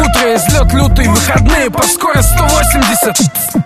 утро, излет лютый, выходные по скорости 180.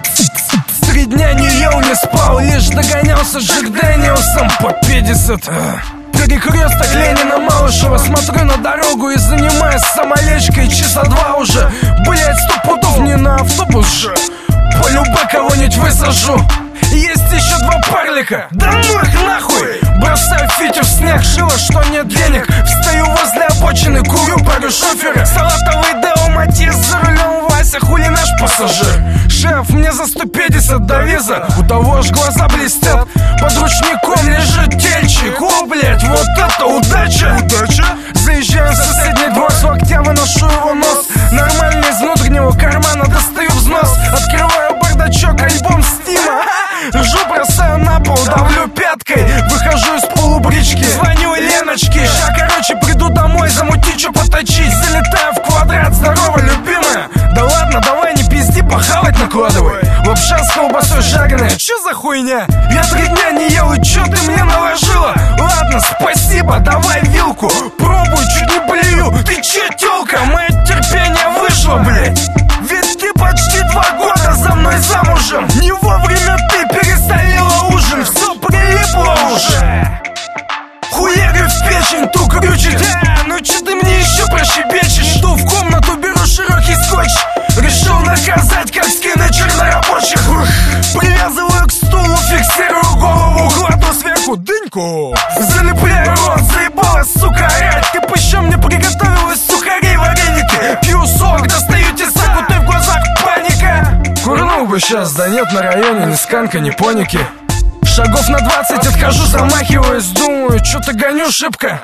3 дня не ел, не спал, лишь догонялся Джек Дэниелсом по 50. Перекресток Ленина Малышева, смотрю на дорогу и занимаюсь самолечкой часа 2 уже. Блять, 100 пудов не на автобус же, полюбе кого-нибудь высажу. Есть еще 2 парлика, да ну их нахуй. Бросаю Фитю в снег, шило, что нет денег. Встаю возле обочины, курю, парю шофера. Салатовый Део Матис, за рулем Вася, хули наш пассажир. Шеф, мне за 150 до виза, у того аж глаза блестят. Под ручником лежит тельчик, о, блять, вот это удача. Заезжаю в соседний двор, с локтя выношу его нос. Нормально из внутреннего кармана достаю взнос. Открываю бардачок, альбом Стима. Ржу, бросаю на пол, давлю пяткой. Выхожу из полубрички, звоню Леночке. Ща, короче, приду домой, замутить, что поточить. Залетаю в квадрат, здорово, любимая. Да ладно, давай не пизди, похавать накладывай. Лапша с колбасой жареная, чё за хуйня? Я 3 дня не ел, и чё ты мне наложила? Ладно, спасибо, давай вилку. Пробуй, чуть не блюю. Ты чё, тёлка, мое терпение вышло, блядь. Ведь ты почти 2 года за мной замужем. Не вовремя ты пересолила ужин, все прилипло уже. Хуярю в печень, ту крючит. Ну че ты мне еще прощебечешь? Иду в комнату, беру широкий скотч. Решил наказать, как скины чернорабочих. Привязываю к стулу, фиксирую голову, кладу сверху дыньку. Залепляю рот, заебалась, сука, орать. Ты по щам мне приготовилась сухари, вареники. Пью сок, достаю тесаку, ты в глазах паника. Курнул бы сейчас, да нет на районе ни сканка, ни поники. Шагов на 20 отхожу, замахиваюсь, думаю, что-то гоню шибко.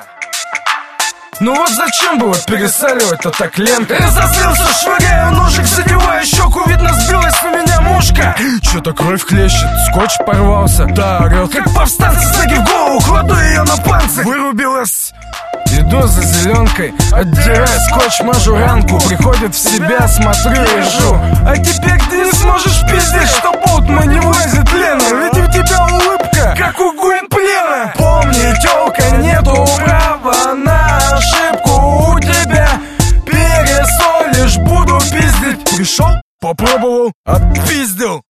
Ну вот зачем было пересаливать-то так лента? Разозлился, швыряю ножик, задеваю щеку, видно сбилась на меня мушка. Что-то кровь хлещет, скотч порвался. Да, орёт, как повстанцы, с ноги в голову, кладу ее на панцирь. Вырубилась. Иду за зеленкой, отдираю скотч, мажу ранку. Приходит в себя, смотрю и ржу. А теперь ты не сможешь пиздеть, что Болтман не влазит, Лена. Ведь у тебя улыбка, как у Гуинплена. Помни, тёлка, нету права на ошибку. У тебя пересолишь, буду пиздить. Пришел, попробовал, отпиздил.